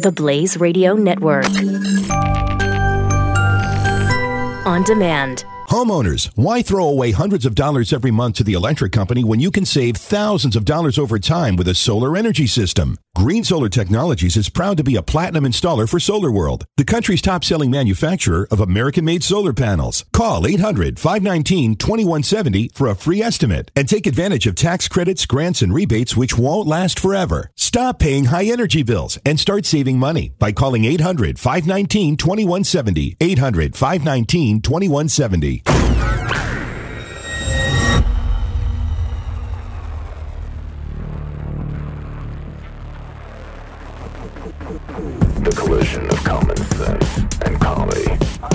the Blaze Radio Network. On demand. Homeowners, why throw away hundreds of dollars every month to the electric company when you can save thousands of dollars over time with a solar energy system? Green Solar Technologies is proud to be a platinum installer for SolarWorld, the country's top-selling manufacturer of American-made solar panels. Call 800-519-2170 for a free estimate and take advantage of tax credits, grants, and rebates which won't last forever. Stop paying high energy bills and start saving money by calling 800-519-2170. 800-519-2170. The collision of common sense and comedy.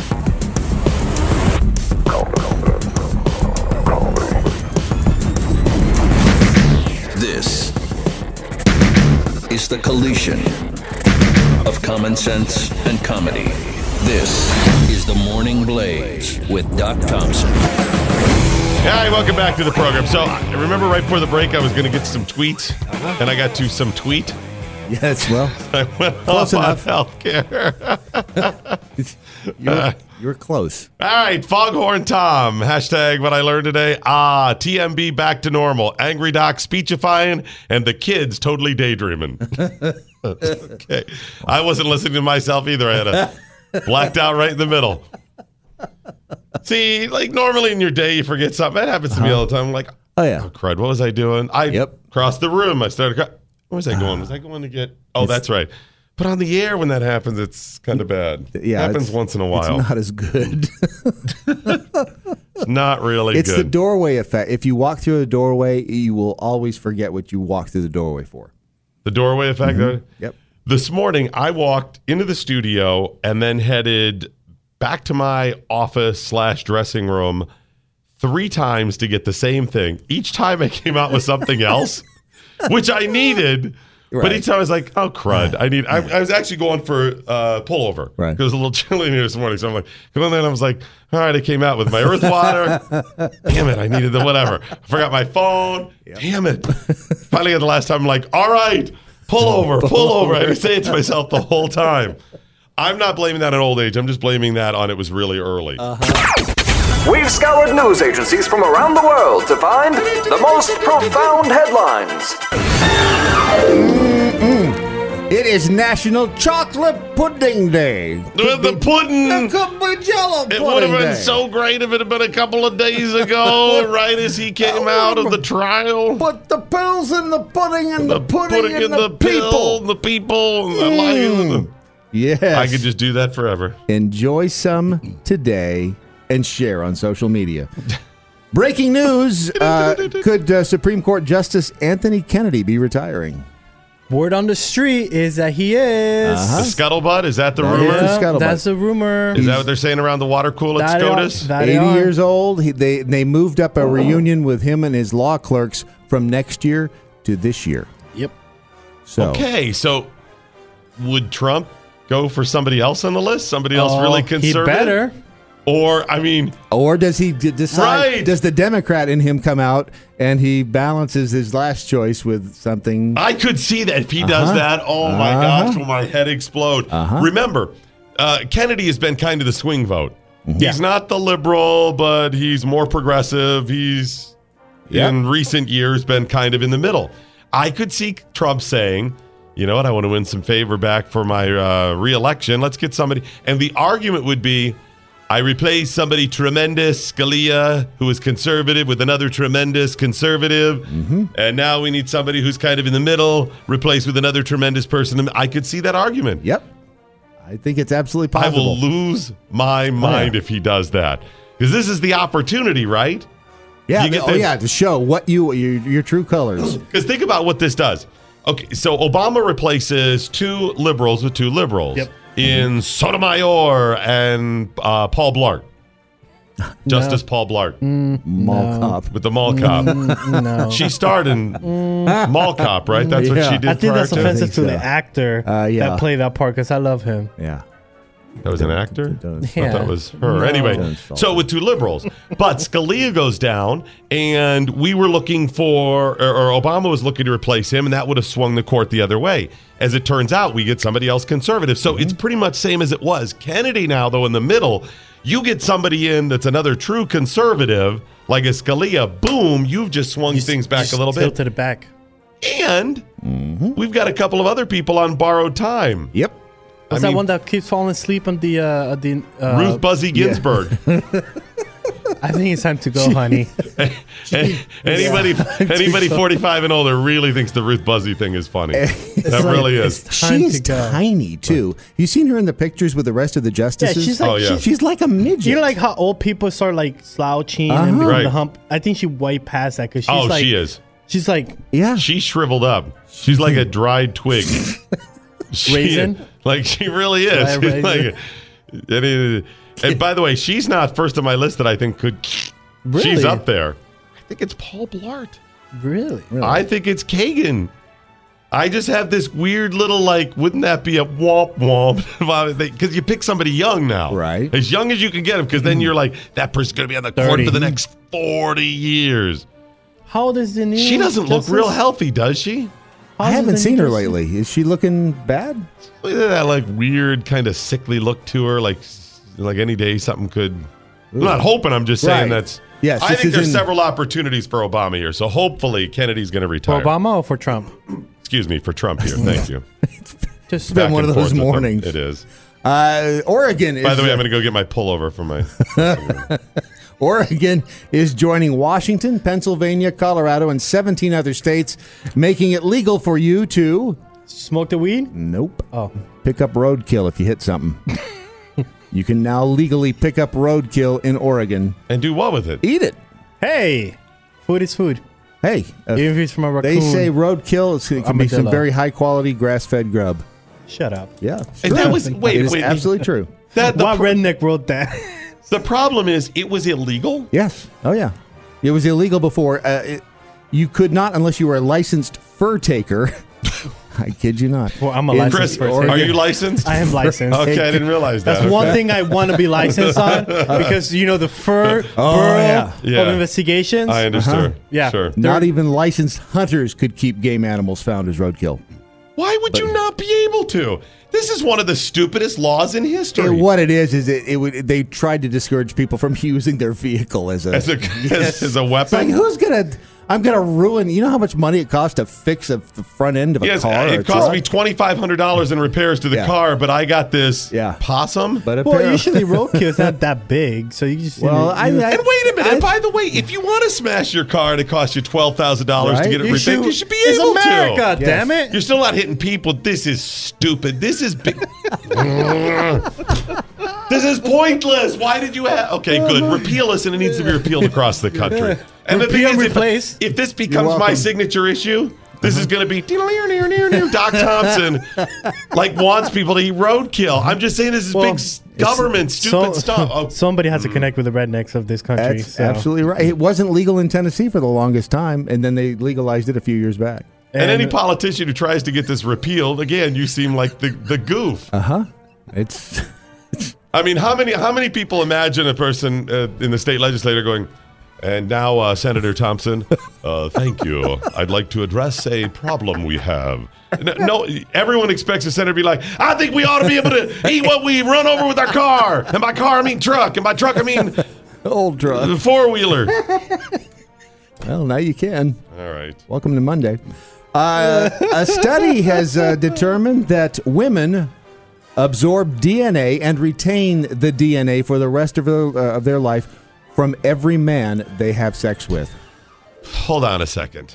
This is the collision of common sense and comedy. This is the Morning Blaze with Doc Thompson. Hi, welcome back to the program. So, remember right before the break, I was going to get some tweets, and I got to some tweet. Yes, well, I went close off on enough. healthcare. You're close. All right, Foghorn Tom, hashtag what I learned today. TMB back to normal. Angry Doc speechifying, and the kids totally daydreaming. Okay. I wasn't listening to myself either. I had a blacked out right in the middle. See, like normally in your day you forget something. That happens to me all the time. I'm like, Oh, yeah. oh, crud, what was I doing? I crossed the room. I started crying. Where was I going? Was I going to get... Oh, that's right. But on the air when that happens, it's kind of bad. Yeah, it happens once in a while. It's not as good. It's not really It's good. the doorway effect. If you walk through a doorway, you will always forget what you walked through the doorway for. The doorway effect? Yep. This morning, I walked into the studio and then headed back to my office/dressing room 3 times to get the same thing. Each time I came out with something else, which I needed. Right. But each time I was like, oh, crud. I was actually going for pullover. Right. It was a little chilly in here this morning. So I'm like, come on, then I was like, all right, I came out with my earth water. Damn it, I needed the whatever. I forgot my phone. Yep. Damn it. Finally, the last time, I'm like, all right, pull over. I had to say it to myself the whole time. I'm not blaming that on old age. I'm just blaming that on it was really early. We've scoured news agencies from around the world to find the most profound headlines. It is National Chocolate Pudding Day. The pudding. It could be Jello pudding. It would have been day. so great if it had been a couple of days ago, right as he came out of the trial. Put the pills in the pudding and the pudding in the pill, the people, and the lions. Yes. I could just do that forever. Enjoy some today and share on social media. Breaking news, could Supreme Court Justice Anthony Kennedy be retiring? Word on the street is that he is. The scuttlebutt, is that the That rumor? is the scuttlebutt. That's a rumor. Is that what they're saying around the water cooler at SCOTUS? 80 years old. They moved up a reunion with him and his law clerks from next year to this year. Yep. So Okay, so would Trump go for somebody else on the list? Somebody else really conservative? He better. Or, I mean... Or does he decide, Right. does the Democrat in him come out and he balances his last choice with something? I could see that if he does that. Oh, my gosh, will my head explode. Remember, Kennedy has been kind of the swing vote. He's not the liberal, but he's more progressive. He's, in recent years, been kind of in the middle. I could see Trump saying, you know what, I want to win some favor back for my re-election. Let's get somebody. And the argument would be, I replaced somebody tremendous, Scalia, who was conservative, with another tremendous conservative. And now we need somebody who's kind of in the middle, replaced with another tremendous person. I could see that argument. Yep. I think it's absolutely I possible. will lose my mind if he does that. Because this is the opportunity, right? Yeah. You get To show what your true colors. Because think about what this does. Okay, so Obama replaces 2 liberals with 2 liberals. Yep. In Sotomayor and Paul Blart. Justice Paul Blart. Mall cop. With the mall cop. No. She starred in Mall Cop, right? That's what she did I think prior that's to. offensive to so. the actor Yeah. that played that part because I love him. Yeah. That was an actor? Don't I Yeah. thought that was her. No. Anyway, Don't insult so with two liberals. But Scalia goes down, and we were looking for, or Obama was looking to replace him, and that would have swung the court the other way. As it turns out, we get somebody else conservative. So it's pretty much same as it was. Kennedy now, though, in the middle, you get somebody in that's another true conservative, like a Scalia, boom, you've just swung things back a little bit. Tilted it back. And we've got a couple of other people on borrowed time. Yep. What's that one that keeps falling asleep on the Ruth Buzzy Ginsburg. I think it's time to go, honey. Anybody 45 and older really thinks the Ruth Buzzy thing is funny. That really is. It's time She's to go. tiny too. You seen her in the pictures with the rest of the justices? she's like- Oh, yeah. she's like a midget. You know, like how old people start like slouching and become Right. the hump. I think she way past that because she's Oh, like, she is. She's like, yeah. She's shriveled up. She's like a dried twig. Raisin? Like she really is. Dry She's raisin. and by the way, she's not first on my list that I think could. Really? She's up there. I think it's Paul Blart. really? I think it's Kagan. I just have this weird little like, wouldn't that be a womp womp? Because you pick somebody young now, Right. As young as you can get them, because then you're like, that person's going to be on the court 30. for the next 40 years. How old is the new? She doesn't look justice? real healthy, does she? How I old is haven't the seen new her justice? lately. Is she looking bad? Look at that like weird kind of sickly look to her, like any day something could. I'm not hoping. I'm just saying Right. that's. Yes, I this think is there's in- several opportunities for Obama here. So hopefully Kennedy's going to For retire. Obama or for Trump? Excuse me, for Trump here. Thank you. Just been Back one and of those forth with them. mornings. It is. Oregon is. By the way, I'm going to go get my pullover from my. Oregon is joining Washington, Pennsylvania, Colorado, and 17 other states, making it legal for you to. smoke the weed. Nope. Oh, Pick up roadkill if you hit something. You can now legally pick up roadkill in Oregon. And do what with it? Eat it. hey, food is food. Hey, Even if it's from a raccoon. they say roadkill it can be some Armadillo. very high quality grass fed grub. Shut up. Yeah, it's And true. that was- wait, it is wait. absolutely true. That the, What pr- redneck wrote that? the problem is it was illegal. Yes. Oh yeah. It was illegal before. You could not unless you were a licensed fur taker. I kid you not. Well, I'm a In licensed Chris, person. are you licensed? I am licensed. Okay, I didn't realize that. That's one thing I want to be licensed on because you know the fur Oh, Bureau yeah. Yeah. of Investigations. I understand. Yeah. Sure. Not even licensed hunters could keep game animals found as roadkill. Why would you not be able to? This is one of the stupidest laws in history. What it is they tried to discourage people from using their vehicle as a. as a It's like, weapon. who's gonna? I'm gonna ruin. You know how much money it costs to fix the front end of a Yes, car? or it a cost truck? me $2,500 in repairs to the Yeah. car, but I got this Yeah. possum. But Well, apparently, usually roadkill is not that big, so you just. well, and wait a minute. By the way, if you want to smash your car and it costs you $12,000 Right? to get it repaired, you should be It's able America, to. damn it! You're still not hitting people. This is stupid. This is big. This is pointless. Why did you have? Okay, good. Repeal this, and it needs to be repealed across the country. And the thing Repeal, is, replace. if this becomes my welcome. signature issue, this is going to be Doc Thompson like wants people to eat roadkill. I'm just saying this is Well, big government stupid So- stuff. Oh, Somebody has to connect with the rednecks of this country. that's so. absolutely right. It wasn't legal in Tennessee for the longest time, and then they legalized it a few years back. and any politician who tries to get this repealed, again, you seem like the goof. It's I mean, how many people imagine a person in the state legislature going, and now, Senator Thompson, thank you. I'd like to address a problem we have. No, everyone expects a senator to be like, I think we ought to be able to eat what we run over with our car. And by car, I mean truck. And by truck, I mean old drug. four-wheeler. Well, now you can. All right. Welcome to Monday. A study has determined that women absorb DNA and retain the DNA for the rest of their life from every man they have sex with. Hold on a second.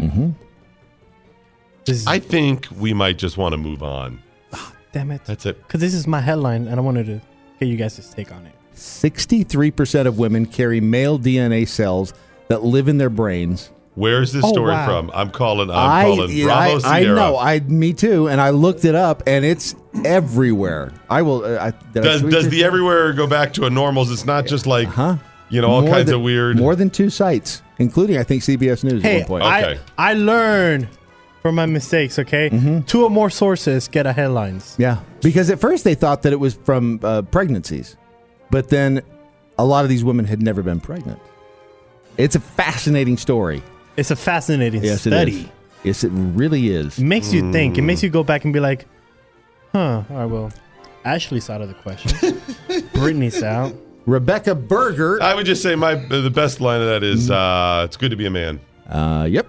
I think we might just want to move on. Damn it. That's it. Because this is my headline, and I wanted to get you guys' take on it. 63% of women carry male DNA cells that live in their brains. Where's this Oh, story wow. from? I'm calling Bravo I Sierra. know. Me too. And I looked it up, and it's everywhere. I will. Did I tweet Does this? the everywhere go back to a normals? It's not just like, all More kinds than- of weird. More than 2 sites, including I think CBS News at Hey, one point. Okay. I learned for my mistakes, okay? Mm-hmm. 2 or more sources get a headlines. Yeah, because at first they thought that it was from pregnancies, but then a lot of these women had never been pregnant. It's a fascinating story. It's a fascinating Yes, study. it is. Yes, it really is. It makes you think. It makes you go back and be like, huh, all right, well, Ashley's out of the question. Brittany's out. Rebecca Berger. I would just say the best line of that is, it's good to be a man. Yep.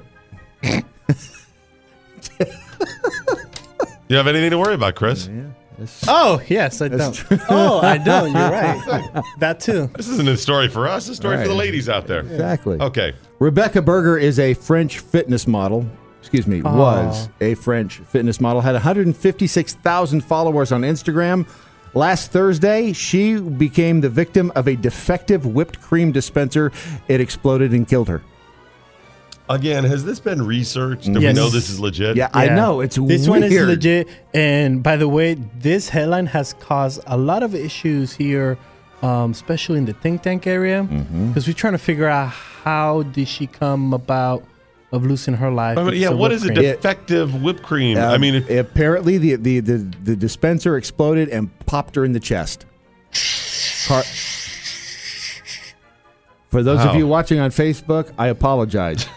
You have anything to worry about, Chris? Oh, yes, I don't. Oh, I don't. You're right. That too. This isn't a story for us. It's a story for the ladies out there. Exactly. Okay. Rebecca Berger is a French fitness model. Excuse me, was a French fitness model. Had 156,000 followers on Instagram. Last Thursday, she became the victim of a defective whipped cream dispenser. It exploded and killed her. Again, has this been researched? Do we Yes. know this is legit? Yeah, I know. It's This weird. one is legit. And by the way, this headline has caused a lot of issues here, especially in the think tank area, because we're trying to figure out how did she come about of losing her life. But yeah, because of what whipped is a cream. defective whipped cream? I mean, apparently the dispenser exploded and popped her in the chest. For those of Wow. you watching on Facebook, I apologize.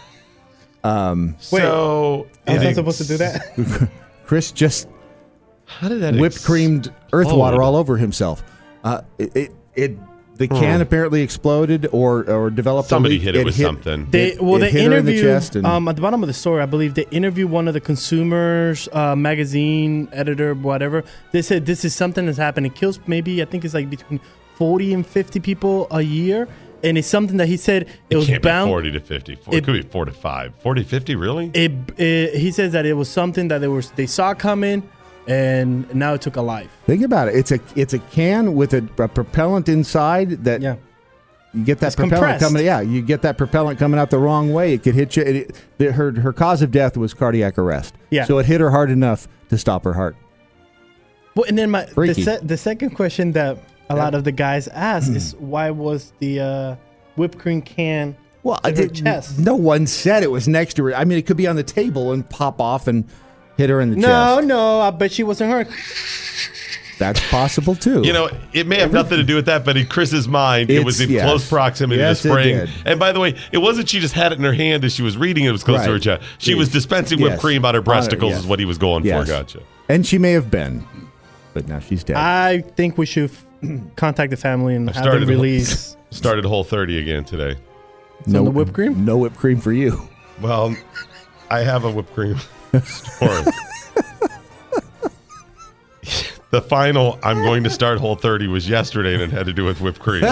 so I was it not supposed to do that. Chris just How did that whipped creamed earth water explode? all over himself. The can apparently exploded or developed. Somebody a leak. hit it with something. They It hit hit her in the interview chest and- at the bottom of the story. I believe they interviewed one of the consumers magazine editor, whatever. They said this is something that's happened. It kills maybe I think it's like between 40 and 50 people a year, and it's something that he said it was can't bound. be 40 to 50. It could be 4 to 5. 40, 50, really? He says that it was something that they saw coming, and now it took a life. Think about it. It's a can with a propellant inside that. Yeah. You get that It's propellant compressed. coming. Yeah, you get that propellant coming out the wrong way. It could hit you. Her cause of death was cardiac arrest. Yeah. So it hit her hard enough to stop her heart. Well, and then Freaky. the second question that a lot of the guys ask is why was the whipped cream can in her chest? No one said it was next to her. I mean, it could be on the table and pop off and hit her in the No, chest. no, I bet she wasn't her. That's possible too. You know, it may have nothing to do with that, but in Chris's mind, it was in Yes. close proximity Yes, to it the spring. did. And by the way, it wasn't she just had it in her hand as she was reading it was close to her Right. chest. She was dispensing whipped Yes. cream on her breasticles Yes. is what he was going Yes. for. Gotcha. And she may have been, but now she's dead. I think we should contact the family and have them started- release. Started Whole30 again today. No the whipped cream? No whipped cream for you. Well, I have a whipped cream story. The final, I'm going to start Whole30 was yesterday, and it had to do with whipped cream.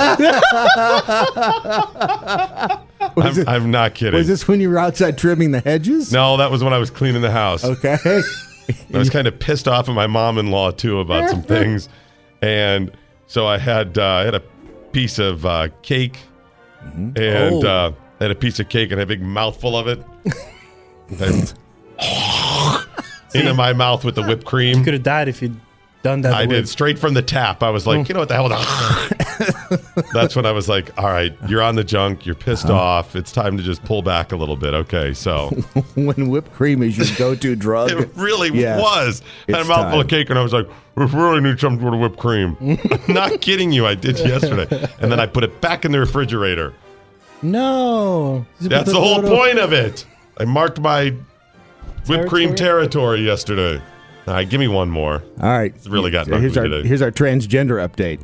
I'm not kidding. Was this when you were outside trimming the hedges? No, that was when I was cleaning the house. Okay. I was kind of pissed off at my mom-in-law too about some things, and so I had a piece of cake, and I had a piece of cake and a big mouthful of it, and into my mouth with the whipped cream. Could have died if you'd done that. I the way- did straight from the tap. I was like, you know what the hell? That's when I was like, all right, you're on the junk. You're pissed off. It's time to just pull back a little bit. Okay, so When whipped cream is your go-to drug. it really Yes. was. I had a It's mouthful of time. cake, and I was like, we really need something with whipped cream. I'm not kidding you. I did yesterday. And then I put it back in the refrigerator. No. That's the whole point of it. I marked my whipped cream territory yesterday. All right, give me one more. All right. It's really gotten ugly today. Here's our transgender update.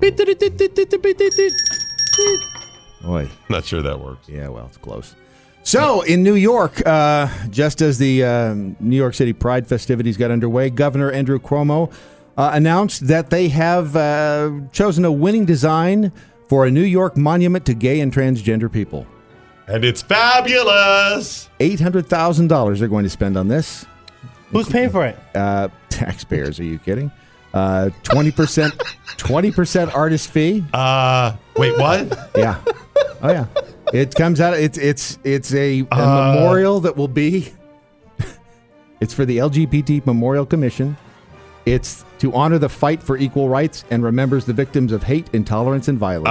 Boy. Not sure that works. Yeah, well, it's close. So, in New York, just as the New York City Pride festivities got underway, Governor Andrew Cuomo announced that they have chosen a winning design for a New York monument to gay and transgender people. And it's fabulous. $800,000 they're going to spend on this. Who's paying for it? Taxpayers, are you kidding? 20% artist fee. Wait, what? Yeah. Oh yeah. It comes out. It's a memorial that will be. It's for the LGBT Memorial Commission. It's to honor the fight for equal rights and remembers the victims of hate, intolerance, and violence.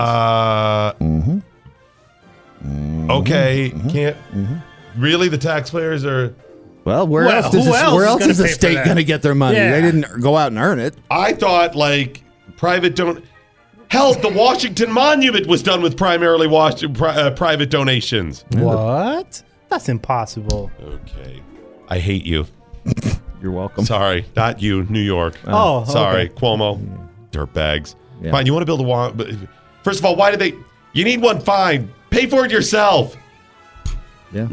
Okay, can't really the taxpayers are. Well, where Well, else, who else where is else gonna is the pay for state that? going to get their money? Yeah. They didn't go out and earn it. I thought like private Hell, the Washington Monument was done with primarily private donations. What? That's impossible. Okay. I hate you. You're welcome. Sorry. Not you, New York. Oh, Sorry. okay. Cuomo. Dirtbags. Yeah. Fine, you want to build a wall. First of all, why did they... You need one, fine. Pay for it yourself. Yeah.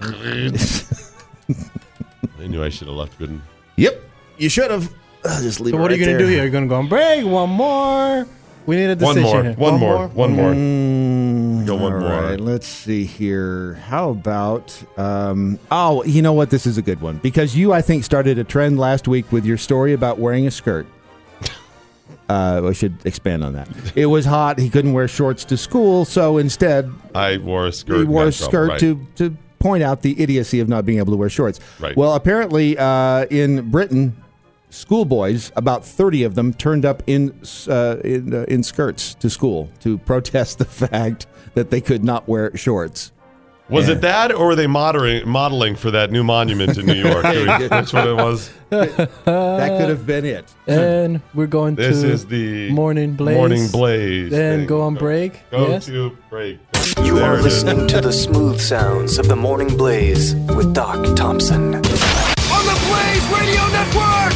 I knew I should have left good. Yep. You should have. Just leave So it what are you right going to do there. here? You're going to go on break? One more? We need a decision here. One more. Go one All more. right, let's see here. How about, oh, you know what? This is a good one. Because you, I think, started a trend last week with your story about wearing a skirt. We should expand on that. It was hot. He couldn't wear shorts to school, so instead, I wore a skirt. he wore a got in trouble, skirt right. to point out the idiocy of not being able to wear shorts. Right. Well, apparently, in Britain, schoolboys, about 30 of them, turned up in skirts to school to protest the fact that they could not wear shorts. Was it that, or were they modeling for that new monument in New York? That's what it was. That could have been it. And we're going This to is the Morning Blaze. Morning Blaze. Then thing. go on break. Go Yes. to break. You There are it is. listening to the smooth sounds of the Morning Blaze with Doc Thompson. On the Blaze Radio Network!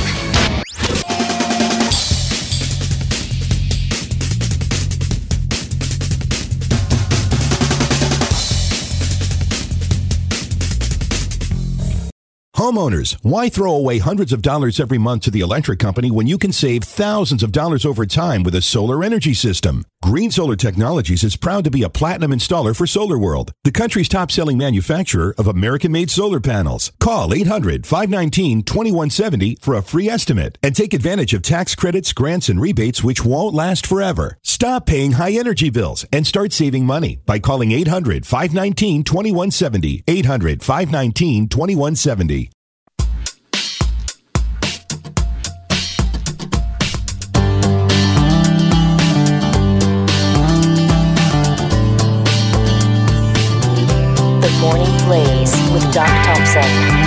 Homeowners, why throw away hundreds of dollars every month to the electric company when you can save thousands of dollars over time with a solar energy system? Green Solar Technologies is proud to be a platinum installer for SolarWorld, the country's top-selling manufacturer of American-made solar panels. Call 800-519-2170 for a free estimate and take advantage of tax credits, grants, and rebates which won't last forever. Stop paying high energy bills and start saving money by calling 800-519-2170. 800-519-2170. The Morning Blaze with Doc Thompson.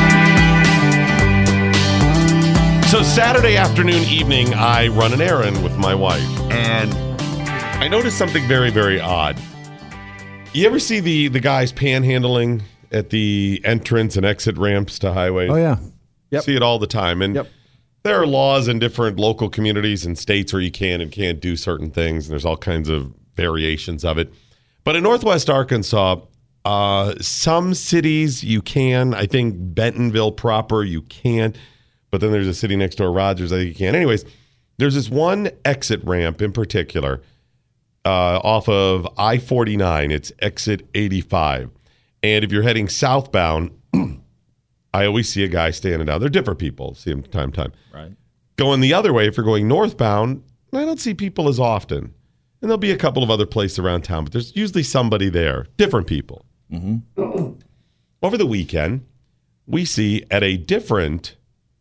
So Saturday afternoon, evening, I run an errand with my wife, and I noticed something very, very odd. You ever see the guys panhandling at the entrance and exit ramps to highways? Oh, yeah. Yep. See it all the time. And Yep. there are laws in different local communities and states where you can and can't do certain things, and there's all kinds of variations of it. But in Northwest Arkansas, some cities you can. I think Bentonville proper, you can't. But then there's a city next door, Rogers, I think you can. Anyways, there's this one exit ramp in particular off of I-49. It's exit 85. And if you're heading southbound, I always see a guy standing out. They're different people. See them time to time. Right. Going the other way, if you're going northbound, I don't see people as often. And there'll be a couple of other places around town, but there's usually somebody there. Different people. Mm-hmm. Over the weekend, we see at a different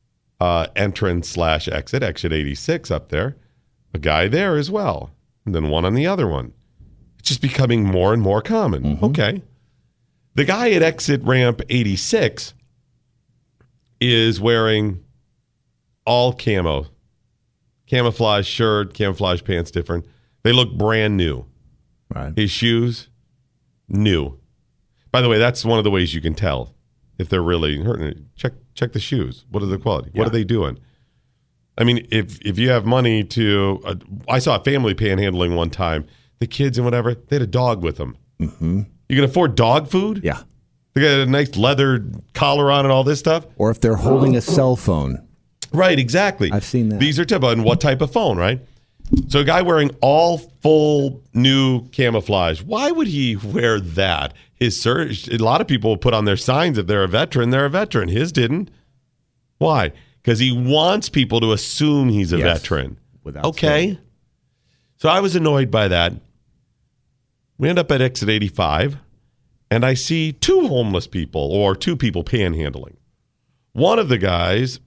entrance/exit, exit 86 up there, a guy there as well. And then one on the other one. It's just becoming more and more common. Mm-hmm. Okay. The guy at exit ramp 86 is wearing all camo. Camouflage shirt, camouflage pants, different. They look brand new. Right. His shoes, new. By the way, that's one of the ways you can tell if they're really hurting. Check the shoes. What are the quality? Yeah. What are they doing? I mean, if you have money to... I saw a family panhandling one time. The kids and whatever, they had a dog with them. Mm-hmm. You can afford dog food? Yeah. They got a nice leather collar on and all this stuff? Or if they're holding a cell phone. Right, exactly. I've seen that. These are typical. And what type of phone, right? So a guy wearing all full new camouflage. Why would he wear that? His search. A lot of people put on their signs if they're a veteran, they're a veteran. His didn't. Why? Because he wants people to assume he's a veteran. Without okay. saying. So I was annoyed by that. We end up at exit 85, and I see two homeless people or two people panhandling. One of the guys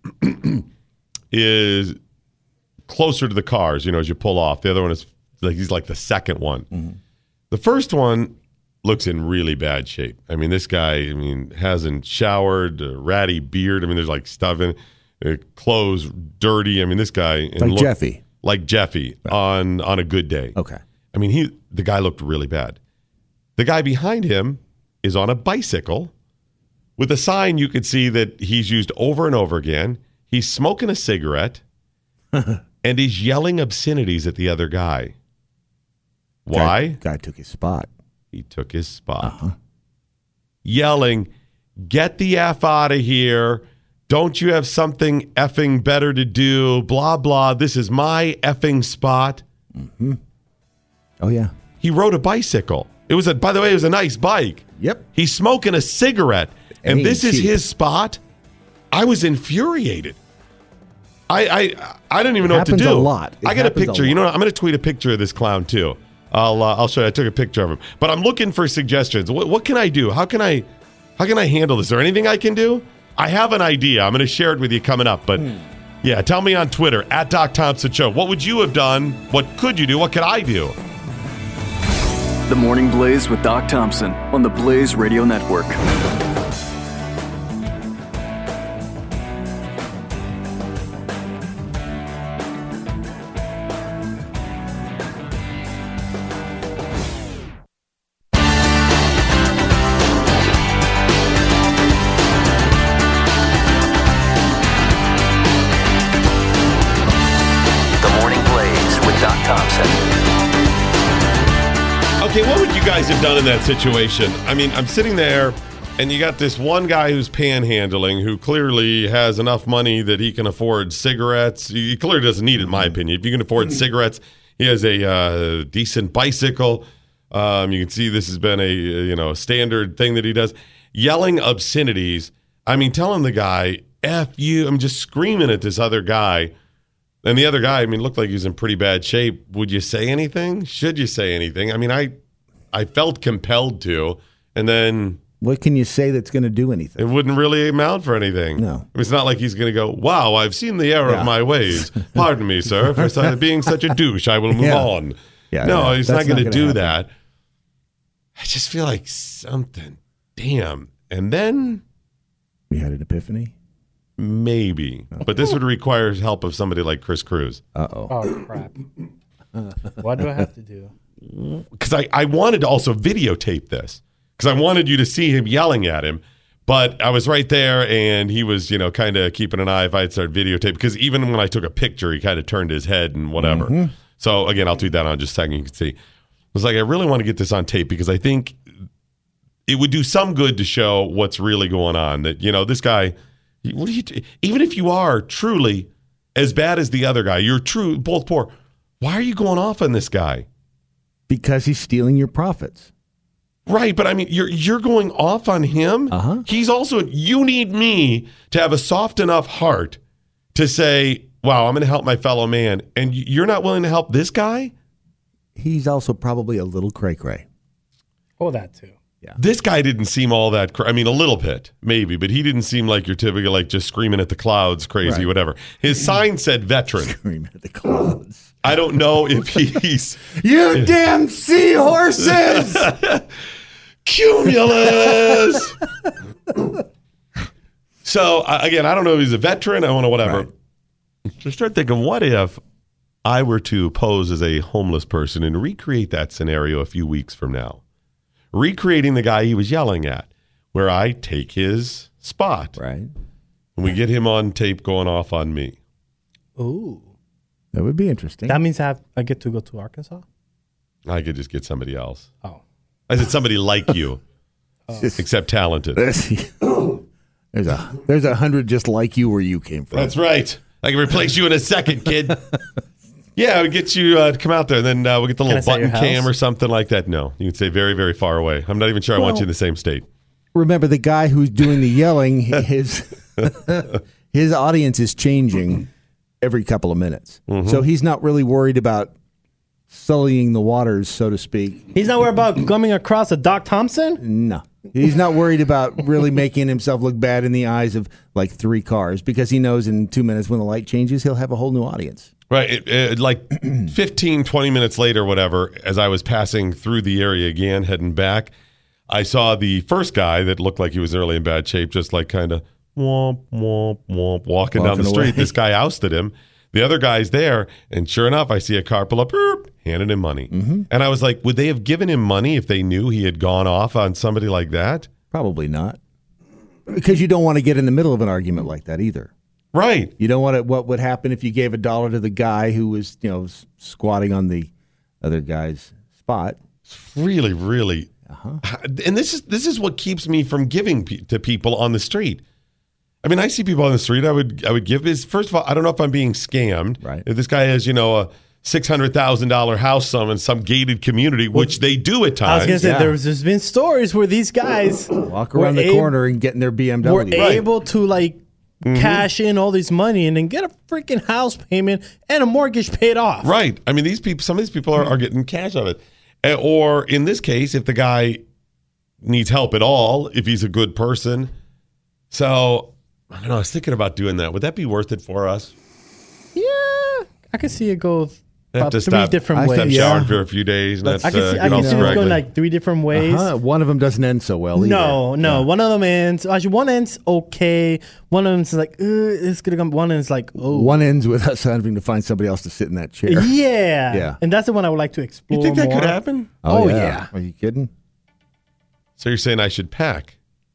is closer to the cars, as you pull off. The other one is he's like the second one. Mm-hmm. The first one looks in really bad shape. I mean, this guy, hasn't showered, a ratty beard. I mean, there's like stuff in clothes, dirty. I mean, this guy. Like Jeffy. Like Jeffy on a good day. Okay. I mean, the guy looked really bad. The guy behind him is on a bicycle with a sign you could see that he's used over and over again. He's smoking a cigarette and he's yelling obscenities at the other guy. Why? Guy took his spot. He took his spot. Yelling, "Get the F out of here. Don't you have something effing better to do? Blah, blah. This is my effing spot." Mm-hmm. Oh, yeah. He rode a bicycle. By the way, it was a nice bike. Yep. He's smoking a cigarette. And this is cheap. his spot. I was infuriated. I didn't even know what to do. Happens a lot. I got a picture. You know what? I'm going to tweet a picture of this clown, too. I'll show you. I took a picture of him. But I'm looking for suggestions. What can I do? How can I handle this? Is there anything I can do? I have an idea. I'm going to share it with you coming up. But yeah, tell me on Twitter, @Doc Thompson Show. What would you have done? What could you do? What could I do? The Morning Blaze with Doc Thompson on the Blaze Radio Network. Okay, what would you guys have done in that situation? I mean, I'm sitting there, and you got this one guy who's panhandling, who clearly has enough money that he can afford cigarettes. He clearly doesn't need it, in my opinion. If you can afford cigarettes, he has a decent bicycle. You can see this has been a standard thing that he does. Yelling obscenities. I mean, telling the guy, F you. I'm just screaming at this other guy. And the other guy, looked like he was in pretty bad shape. Would you say anything? Should you say anything? I mean, I felt compelled to. And then... What can you say that's going to do anything? It wouldn't really amount for anything. No. It's not like he's going to go, wow, I've seen the error of my ways. Pardon me, sir, for being such a douche. I will move on. Yeah, no, he's not going to do happen. that. I just feel like something. Damn. And then... We had an epiphany? Maybe. But this would require help of somebody like Chris Cruz. Uh-oh. Oh, crap. What do I have to do? Because I wanted to also videotape this. Because I wanted you to see him yelling at him. But I was right there, and he was, kind of keeping an eye if I had started videotape. Because even when I took a picture, he kind of turned his head and whatever. Mm-hmm. So, again, I'll tweet that on just a second. You can see. I was like, I really want to get this on tape because I think it would do some good to show what's really going on. That, this guy... Even if you are truly as bad as the other guy, you're both poor. Why are you going off on this guy? Because he's stealing your profits. Right, but you're going off on him. He's also. You need me to have a soft enough heart to say, "Wow, I'm going to help my fellow man," and you're not willing to help this guy. He's also probably a little cray-cray. Oh, that too. Yeah. This guy didn't seem all that. A little bit, maybe, but he didn't seem like your typical, like just screaming at the clouds, crazy, whatever. His sign said veteran. Screaming at the clouds. I don't know if he's. You damn seahorses! Cumulus! So, again, I don't know if he's a veteran. I don't know, whatever. Right. So start thinking, what if I were to pose as a homeless person and recreate that scenario a few weeks from now? Recreating the guy he was yelling at, where I take his spot. Right. And we get him on tape going off on me. Ooh. That would be interesting. That means I get to go to Arkansas? I could just get somebody else. Oh. I said somebody like you, except talented. There's 100 just like you where you came from. That's right. I can replace you in a second, kid. Yeah, we get you to come out there, and then we'll get the little button cam or something like that. No, you can stay very, very far away. I'm not even sure I want you in the same state. Remember, the guy who's doing the yelling, his audience is changing every couple of minutes. Mm-hmm. So he's not really worried about sullying the waters, so to speak. He's not worried about coming across a Doc Thompson? No. He's not worried about really making himself look bad in the eyes of like 3 cars because he knows in 2 minutes when the light changes, he'll have a whole new audience. Right. Like 15, 20 minutes later, whatever, as I was passing through the area again, heading back, I saw the first guy that looked like he was really in bad shape, just like kind of womp, womp, womp, walking down the street. away. This guy ousted him. The other guy's there, and sure enough, I see a car pull up, handed him money. Mm-hmm. And I was like, would they have given him money if they knew he had gone off on somebody like that? Probably not. Because you don't want to get in the middle of an argument like that either. Right. You don't want to, what would happen if you gave $1 to the guy who was, squatting on the other guy's spot? It's really, really. And this is what keeps me from giving to people on the street. I mean, I see people on the street. I would give his. First of all, I don't know if I'm being scammed. Right. If this guy has, a $600,000 house in some gated community, which they do at times. I was going to say, there's been stories where these guys walk around the corner and get in their BMW. Were able to cash in all this money and then get a freaking house payment and a mortgage paid off. Right. I mean, some of these people are getting cash out of it. Or in this case, if the guy needs help at all, if he's a good person. So, I don't know. I was thinking about doing that. Would that be worth it for us? Yeah. I can see it go about to three different ways. Stop showering for a few days. And I can see it going 3 different ways. One of them doesn't end so well either. No. Yeah. One of them ends. Actually, one ends okay. One of them is like, it's going to come. One ends like, oh. One ends with us having to find somebody else to sit in that chair. Yeah. Yeah. And that's the one I would like to explore. You think that more. could happen? Oh, yeah. Are you kidding? So you're saying I should pack?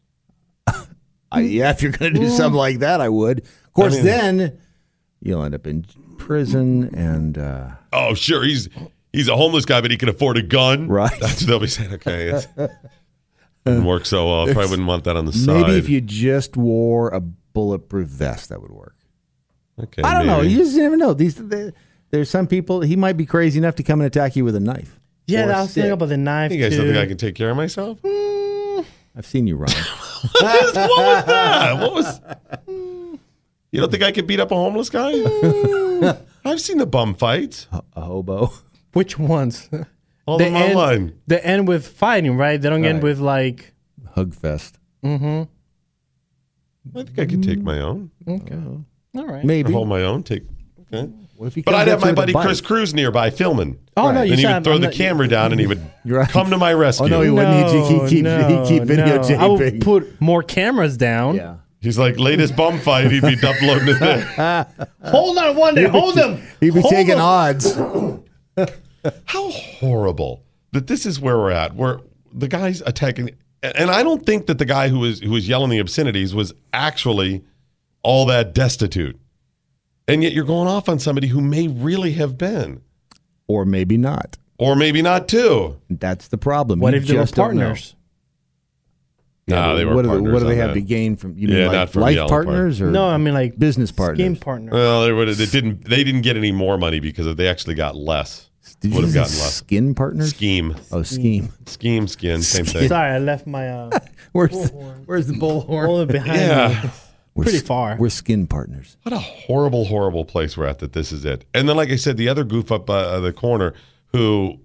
Yeah, if you're going to do something like that, I would. Of course, then you'll end up in prison and... oh, sure. He's a homeless guy, but he can afford a gun. Right. That's what they'll be saying. Okay. It doesn't work so well. Probably wouldn't want that on the side. Maybe if you just wore a bulletproof vest, that would work. Okay. I don't know. You just never know. There's some people, he might be crazy enough to come and attack you with a knife. Yeah, I was thinking about the knife, You guys don't think I can take care of myself? I've seen you run. What was that? What was... You don't think I could beat up a homeless guy? I've seen the bum fights. A hobo. Which ones? All them online. They end with fighting, right? They don't end with like... Hug fest. Mm-hmm. I think I could take my own. Okay. All right. Maybe. Or hold my own. Okay. But I'd have my buddy Chris Cruz nearby filming. Oh, no, you and he said would throw the camera down and he would Right. come to my rescue. Oh, no, he wouldn't. He'd keep videotaping. I would put more cammers down. Yeah. He's like, latest bum fight, he'd be uploading it there. Hold on one day. Hold him. He'd be taking odds. How horrible that this is where we're at, where the guy's attacking. And I don't think that the guy who was yelling the obscenities was actually all that destitute. And yet you're going off on somebody who may really have been. Or maybe not. Or maybe not, too. That's the problem. What You if they were just don't know. partners? No, they were what partners. What do they on have that. to gain from? You Yeah, mean not like from life yelling partners or No, I mean like business partners? Game partners. Well, they didn't get any more money because they actually got less. Did Would you have say gotten less. skin partners? Scheme. Oh, scheme. Scheme, skin, same thing. Sorry, I left my Where's the bullhorn? bullet behind Yeah. me. Pretty far. We're skin partners. What a horrible, horrible place we're at that this is it. And then, like I said, the other goof up the corner who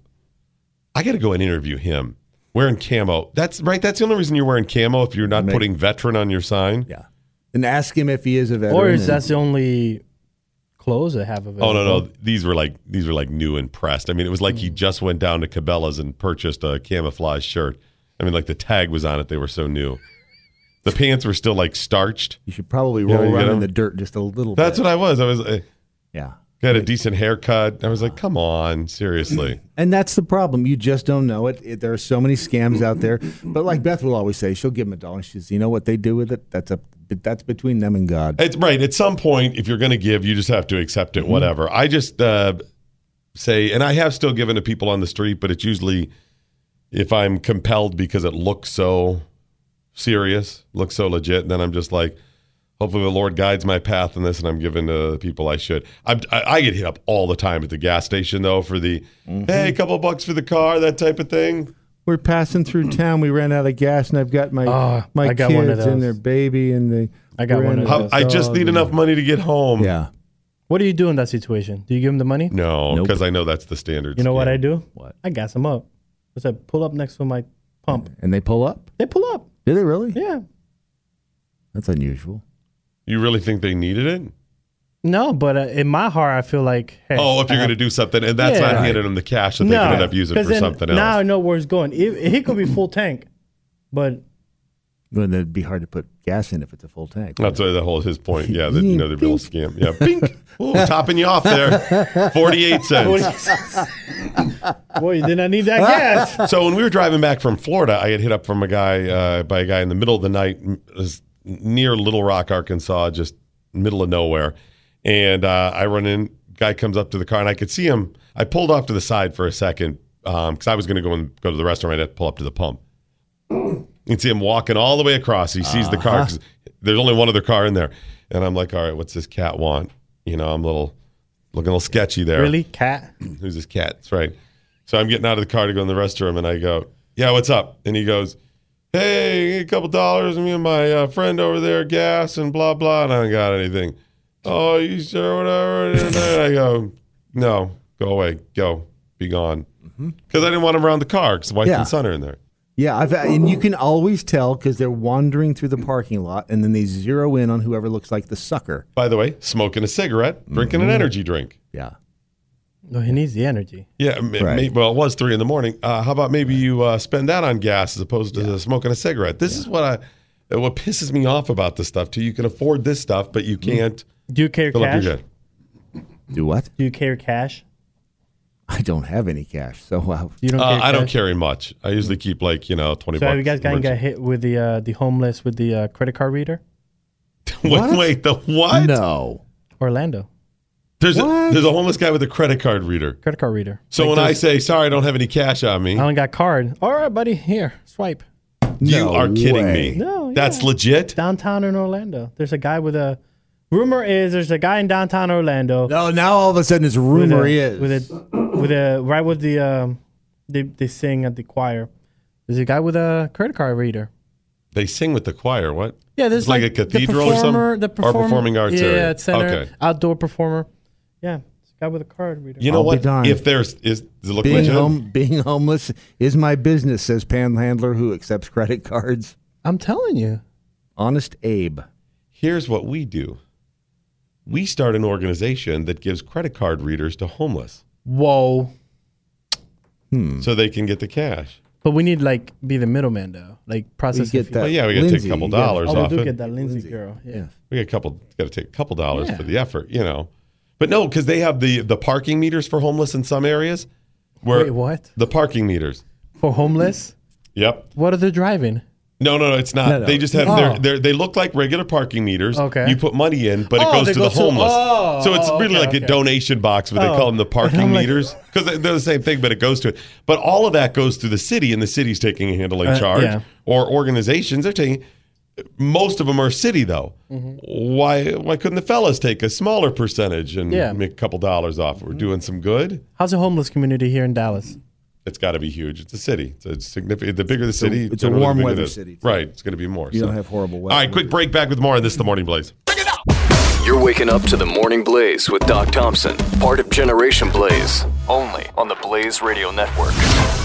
I got to go and interview him wearing camo. That's right. That's the only reason you're wearing camo if you're not putting veteran on your sign. Yeah. And ask him if he is a veteran. Or is that the only clothes I have available? Oh, no. These were like new and pressed. I mean, it was like he just went down to Cabela's and purchased a camouflage shirt. I mean, like the tag was on it. They were so new. The pants were still like starched. You should probably roll you around know? in the dirt just a little That's bit. what I was. I was Yeah. got a decent haircut. I was like, come on, seriously. And that's the problem. You just don't know it. There are so many scams out there. But like Beth will always say, she'll give them $1. She says, you know what they do with it? That's between them and God. It's right. At some point, if you're going to give, you just have to accept it, whatever. I just say, and I have still given to people on the street, but it's usually if I'm compelled because it looks so serious, looks so legit, then I'm just like, hopefully the Lord guides my path in this, and I'm giving to the people I should. I get hit up all the time at the gas station, though, for the, hey, a couple bucks for the car, that type of thing. We're passing through town. We ran out of gas, and I've got my I got one of kids and those. their baby, and I got one of those. I just need enough money to get home. Yeah. What do you do in that situation? Do you give them the money? No, Nope. because I know that's the standard. You know what I do? What? I gas them up. I said, pull up next to my pump. And they pull up? They pull up. Do they really? Yeah. That's unusual. You really think they needed it? No, but in my heart, I feel like, hey. Oh, if you're going to do something, and that's Yeah. not handing them the cash that they can end up using 'cause for then something else. Now I know where it's going. It could be full tank. But Well, then it'd be hard to put gas in if it's a full tank. That's his point. Yeah, that, you know, the real scam. Yeah, bink. Ooh, topping you off there. 48 cents. boy, you did not need that gas. So when we were driving back from Florida, I had hit up from a guy in the middle of the night, near Little Rock, Arkansas, just middle of nowhere. And I run in. Guy comes up to the car, and I could see him. I pulled off to the side for a second because I was going to go to the restaurant. I had to pull up to the pump. You can see him walking all the way across. He sees the car 'cause there's only one other car in there. And I'm like, all right, what's this cat want? You know, I'm looking a little sketchy there. Really? Cat? Who's this cat? That's right. So I'm getting out of the car to go in the restroom, and I go, yeah, what's up? And he goes, hey, a couple dollars, me and my friend over there, gas and blah, blah, and I don't got anything. Oh, you sure, whatever? And I go, no, go away, go, be gone. Because I didn't want him around the car because the wife and son are in there. Yeah, and you can always tell because they're wandering through the parking lot, and then they zero in on whoever looks like the sucker. By the way, smoking a cigarette, drinking an energy drink. Yeah. No, he needs the energy. Yeah, Right. well, it was 3 a.m. How about maybe you spend that on gas as opposed to smoking a cigarette? This is what pisses me off about this stuff, too. You can afford this stuff, but you can't Do you carry fill up cash? your jet. Do what? Do you carry cash? I don't have any cash, so You don't carry I don't cash? carry much. I usually keep 20 So bucks. have you guys got hit with the homeless with the credit card reader? Wait, the what? No. Orlando. There's a homeless guy with a credit card reader. Credit card reader. So when I say, sorry, I don't have any cash on me, I don't got card. All right, buddy. Here, swipe. you No are kidding way. me. No, That's yeah. legit? Downtown in Orlando. There's a guy with a... Rumor is there's a guy in downtown Orlando. No, now all of a sudden it's with rumor a- is. With a right with the they sing at the choir. There's a guy with a credit card reader. They sing with the choir. What? Yeah, there's It's like a the cathedral or performer, something? The performer, Or performing arts yeah, area. it's center, Okay. outdoor performer. Yeah, it's a guy with a card reader. You know I'll be what? darned. If does it look being, legit? being homeless is my business, says Panhandler who accepts credit cards. I'm telling you. Honest Abe. Here's what we do. We start an organization that gives credit card readers to homeless Whoa. so they can get the cash. But we need be the middleman though, process. We get the fee. that. Well, yeah, we got to take Lindsay, a couple you got- dollars Oh, we off do it. get that Lindsay girl. Yeah. We got to take a couple dollars Yeah. for the effort, you know. But no, because they have the parking meters for homeless in some areas. Where Wait, what? The parking meters. For homeless? Yep. What are they driving? No, it's not. No. They just have Oh. they look like regular parking meters. Okay. You put money in, but it Oh, goes they to go the to- homeless. oh, so it's oh, really okay, like a okay. donation box, but they Oh. call them the parking I'm like- meters because they're the same thing, but it goes to it. But all of that goes to the city, and the city's taking a handling charge. yeah. Or organizations are taking. Most of them are city though. Why couldn't the fellas take a smaller percentage and Yeah. make a couple dollars off? We're doing some good. How's the homeless community here in Dallas? It's got to be huge. It's a city. It's significant. The bigger the city, it's a generally warm the bigger weather it is. city, too. Right. It's going to be more. You don't have horrible weather. All right, quick break. Back with more on This is the Morning Blaze. You're waking up to the Morning Blaze with Doc Thompson, part of Generation Blaze, only on the Blaze Radio Network.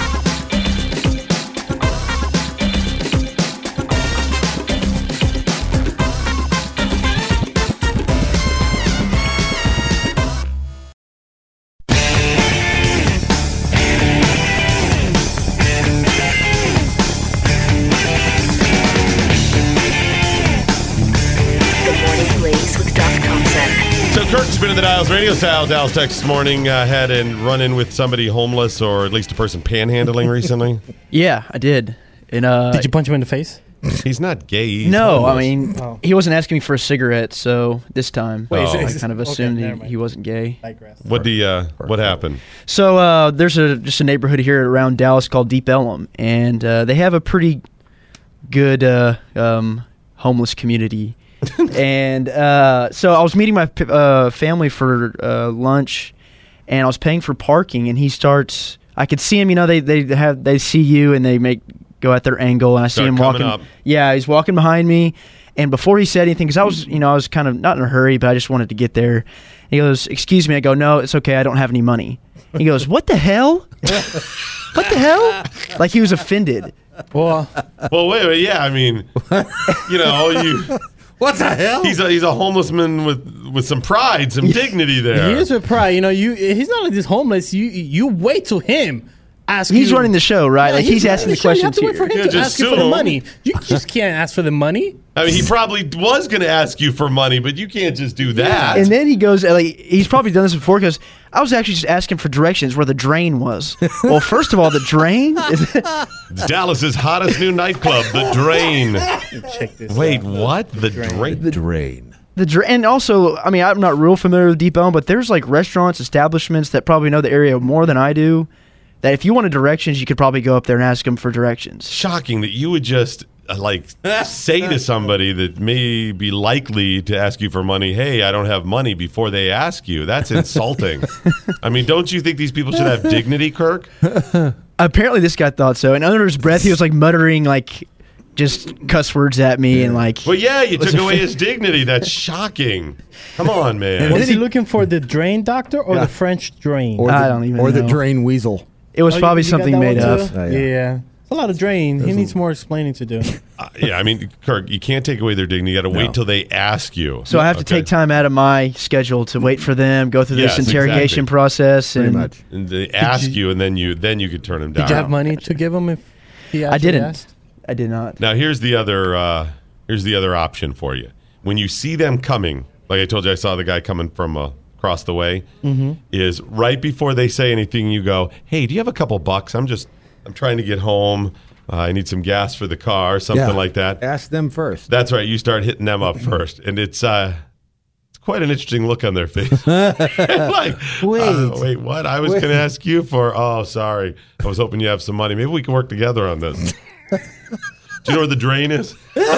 The Morning Blaze with Doc Thompson. So Kirk's been in the Dials radio style. Dallas, Texas morning. Had a run in with somebody homeless or at least a person panhandling recently. Yeah, I did. And Did you punch him in the face? He's not gay. He's no, homeless. I mean Oh. he wasn't asking me for a cigarette, so this time Wait, I is kind of okay, assumed never mind. he wasn't gay. Digress. What happened? So there's just a neighborhood here around Dallas called Deep Ellum, and they have a pretty good homeless community. And so I was meeting my family for lunch, and I was paying for parking, and he starts. I could see him. You know, they see you, and they go at their angle, and I see Start him coming walking. up. Yeah, he's walking behind me, and before he said anything, because I was kind of not in a hurry, but I just wanted to get there. He goes, "Excuse me." I go, "No, it's okay. I don't have any money." He goes, "What the hell? What the hell?" Like he was offended. Well, Wait. Yeah, I mean, What the hell? he's a homeless man with some pride, some dignity there. he is with pride. He's not like this homeless. You wait till him ask He's you. running the show, right? Yeah, Like he's asking the You have questions to wait for here. him Yeah, to just ask you for the sue him. money. You just can't ask for the money. I mean, he probably was going to ask you for money, but you can't just do that. And then he goes, like, he's probably done this before because I was actually just asking for directions where the drain was. Well, first of all, the drain is Dallas's hottest new nightclub, The Drain. Check this Wait, out. what? The Drain? Drain. and also, I mean, I'm not real familiar with Deep Elm, but there's like restaurants, establishments that probably know the area more than I do. That if you wanted directions, you could probably go up there and ask them for directions. Shocking that you would just say to somebody that may be likely to ask you for money, hey, I don't have money before they ask you. That's insulting. I mean, don't you think these people should have dignity, Kirk? Apparently, this guy thought so. And under his breath, he was like muttering like just cuss words at me and like. Well, yeah, you took away his dignity. That's shocking. Come on, man. Was he looking for the drain doctor or the French drain? Or I don't even the know. drain weasel. It was probably You got something that made one up. too? Yeah. It's a lot of drain. He needs more explaining to do. Yeah, I mean, Kirk, you can't take away their dignity. You got to wait till they ask you. So I have to take time out of my schedule to wait for them, go through this Yes, interrogation exactly. process, Pretty and much. And they ask you, and then you could turn them down. Did you have money to give him if he I actually didn't. asked? I did not. Now here's the other option for you. When you see them coming, like I told you, I saw the guy coming from across the way. Is right before they say anything, you go, "Hey, do you have a couple bucks? I'm trying to get home. I need some gas for the car, something like that." Ask them first. That's right. You start hitting them up first, and it's quite an interesting look on their face. Like, wait, what? I was going to ask you for. Oh, sorry. I was hoping you have some money. Maybe we can work together on this. Do you know where the drain is?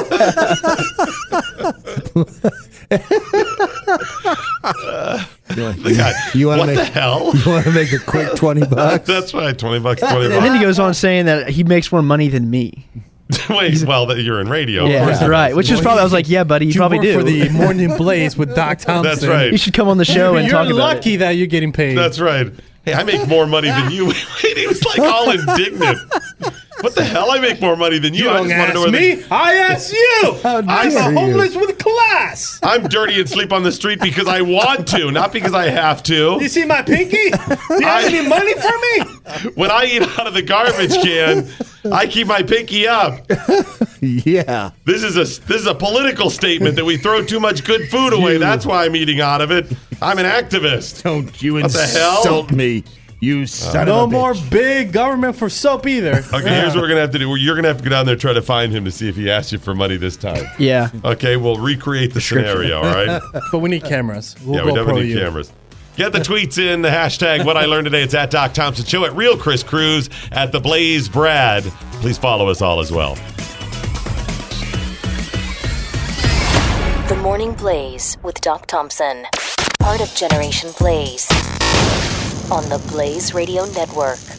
The guy, You wanna what make- the hell? You want to make a quick $20? That's right, $20, $20. And then he goes on saying that he makes more money than me. Wait, well, that you're in radio. of Yeah, course. right. Which is probably, I was like, yeah, buddy, you probably work do. for the Morning Blaze with Doc Thompson. That's right. You should come on the show and You're talk about lucky it. that you're getting paid. That's right. Hey, I make more money than you. Wait, he was like all indignant. What the hell? I make more money than you. You I don't just want to know ask where me. I ask you. I'm dare a homeless with class. I'm dirty and sleep on the street because I want to, not because I have to. You see my pinky? Do you have any money for me? When I eat out of the garbage can, I keep my pinky up. Yeah. This is a political statement that we throw too much good food away. That's why I'm eating out of it. I'm an activist. Don't you What the hell? insult me, you son No of a more bitch. big government for soap either. Okay, here's what we're gonna have to do. You're gonna have to go down there and try to find him to see if he asked you for money this time. Yeah. Okay, we'll recreate the scenario. All right. But we need cameras. We'll Yeah, we go pro definitely need you. cameras. Get the tweets in, the hashtag What I Learned Today. It's at Doc Thompson Show, at Real Chris Cruz, at The Blaze Brad. Please follow us all as well. The Morning Blaze with Doc Thompson. Part of Generation Blaze on the Blaze Radio Network.